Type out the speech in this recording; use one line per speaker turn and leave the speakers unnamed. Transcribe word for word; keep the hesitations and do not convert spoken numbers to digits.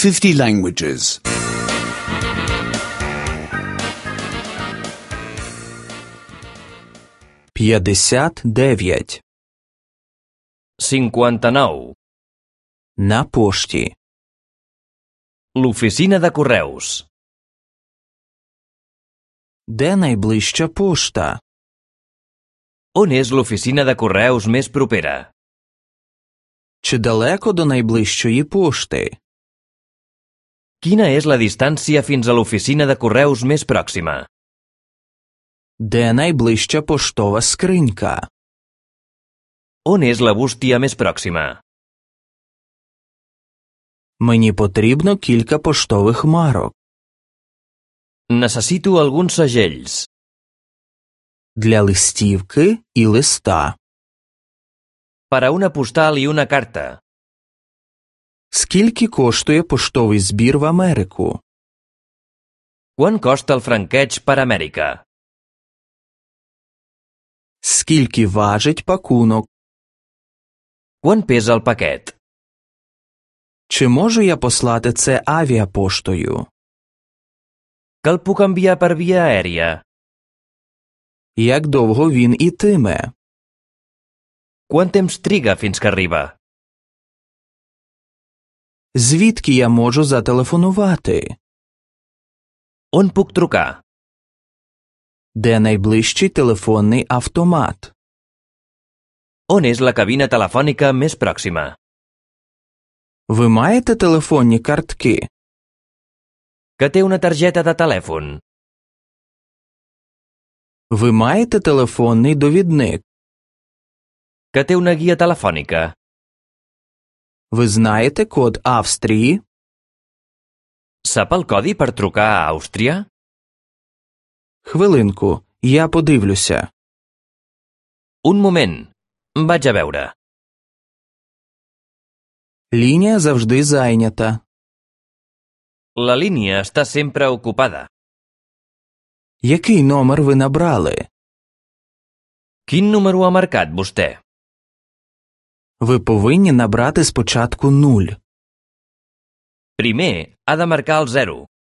fifty languages.
п'ятдесят дев'ять.
cinquanta-nou.
На пошті.
L'oficina de correus.
Де найближча пошта?
On és l'oficina de correus més propera?
Чи далеко до найближчої пошти?
Quina és la distància fins a l'oficina de correus més pròxima?
Де найближча поштова скринька?
On és la bústia més pròxima?
Мені потрібно кілька поштових марок.
Necessito alguns segells.
Для листівки і листа.
Per a una postal i una carta.
Скільки коштує поштовий збір в Америку?
Quant costa el franqueig per Amèrica?
Скільки важить пакунок?
Quant pesa el paquet?
Чи можу я послати це авіапоштою?
Que el puc enviar per via aèria?
Як довго він ітиме?
Quant temps triga fins que arriba?
Звідки я можу зателефонувати?
On puc trucar?
Де найближчий телефонний автомат?
On és la cabina telefònica més pròxima?
Ви маєте телефонні картки?
Que té una targeta de telèfon?
Ви маєте телефонний довідник?
Que té una guia telefònica?
Ви знаєте код Австрії?
Sap el codi per trucar a Àustria?
Хвилинку, я подивлюся.
Un moment. Vaig a veure.
Лінія завжди зайнята.
La línia està sempre ocupada.
Який номер ви набрали?
Quin número ha marcat vostè?
Ви повинні набрати спочатку нуль.
Primer, ha de marcar el zero.